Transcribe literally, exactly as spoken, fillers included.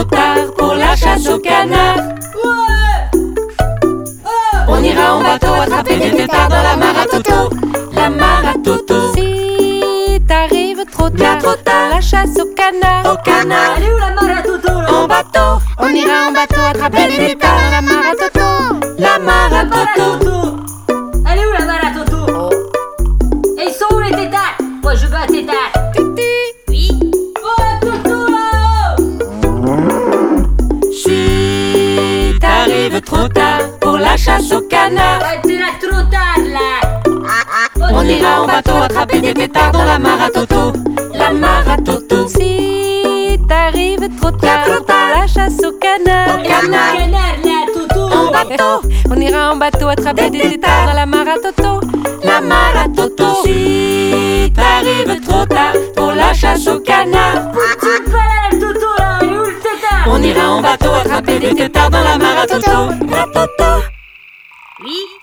trop tard pour la chasse au canard. On ira en bateau attraper des têtards dans la mare à Toto. La mare à Toto. Si t'arrives trop tard, trop tard, la chasse au canard. Au canard. Elle est où la mare à Toto là? En bateau. On ira en bateau attraper des têtards dans la mare à Toto. La mare à La mare à Toto. Toto. Elle est où la mare à Toto? Et ils sont où les tétards? Moi je veux un tétard. Oui. Oh Toto là-haut! Si t'arrives trop tard pour la chasse au canard. Ouais, t'es là trop tard là. On ira en bateau attraper des têtards dans la mare à Toto. La mare à Toto. Si t'arrives trop tard, trop tard, la chasse au canard. Au canard. Canard là Toto. En bateau. On ira en bateau attraper des têtards dans la mare à Toto. La mare à Toto. Si t'arrives trop tard pour la chasse au canard. Tu pas là le Toto là. Elle est où le tétard? On ira en bateau attraper des têtards dans la mare à Toto. La Toto. Oui.